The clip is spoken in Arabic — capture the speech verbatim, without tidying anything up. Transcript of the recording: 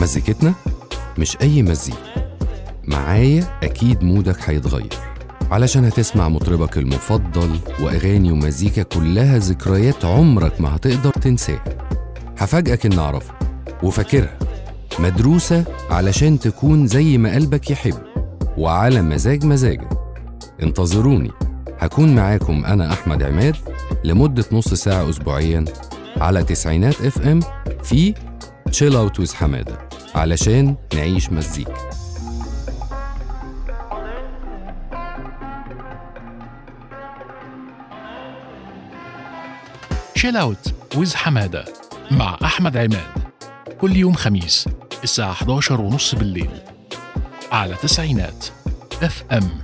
مزيكتنا مش أي مزيكا، معايا أكيد مودك هيتغير علشان هتسمع مطربك المفضل وأغاني ومزيكا كلها ذكريات عمرك ما هتقدر تنساها. هفاجئك إن أعرفها وفاكرها، مدروسة علشان تكون زي ما قلبك يحب وعلى مزاج مزاجك. انتظروني، هكون معاكم أنا أحمد عماد لمدة نص ساعة أسبوعياً على تسعينات اف ام في Chill Out with حمادة علشان نعيش مزيكا. Chill Out with حمادة مع أحمد عماد كل يوم خميس الساعة إحدى عشر وثلاثين بالليل على تسعينات اف ام.